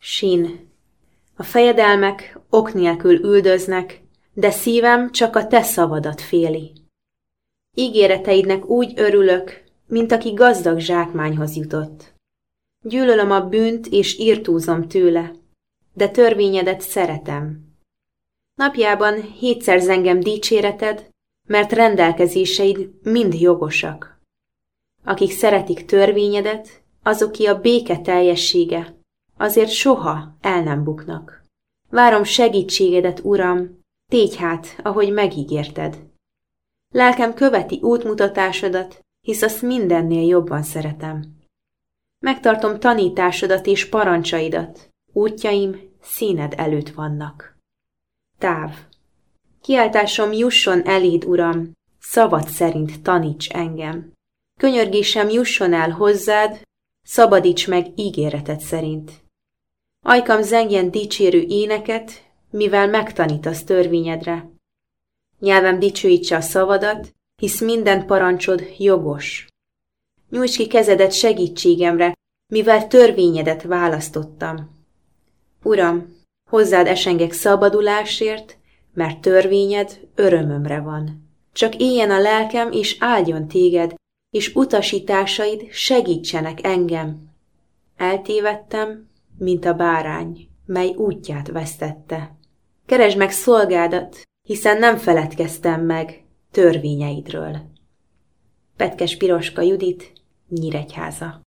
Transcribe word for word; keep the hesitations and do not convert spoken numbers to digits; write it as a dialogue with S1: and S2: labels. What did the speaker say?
S1: Sin. A fejedelmek ok nélkül üldöznek, de szívem csak a te szavadat féli. Ígéreteidnek úgy örülök, mint aki gazdag zsákmányhoz jutott. Gyűlölöm a bűnt és irtózom tőle, de törvényedet szeretem. Napjában hétszerz engem dicséreted, mert rendelkezéseid mind jogosak. Akik szeretik törvényedet, azoké a béke teljessége, azért soha el nem buknak. Várom segítségedet, Uram, tégy hát, ahogy megígérted. Lelkem követi útmutatásodat, hisz azt mindennél jobban szeretem. Megtartom tanításodat és parancsaidat, útjaim színed előtt vannak. Táv. Kiáltásom jusson eléd, Uram, szavad szerint taníts engem. Könyörgésem jusson el hozzád, szabadíts meg ígéreted szerint. Ajkam zengjen dicsérő éneket, mivel megtanítasz törvényedre. Nyelvem dicsőítse a szavadat, hisz minden parancsod jogos. Nyújts ki kezedet segítségemre, mivel törvényedet választottam. Uram, hozzád esengek szabadulásért, mert törvényed örömömre van. Csak éljen a lelkem, és áldjon téged, és utasításaid segítsenek engem. Eltévedtem, mint a bárány, mely útját vesztette. Keresd meg szolgádat, hiszen nem feledkeztem meg törvényeidről. Petkes Piroska Judit, Nyíregyháza.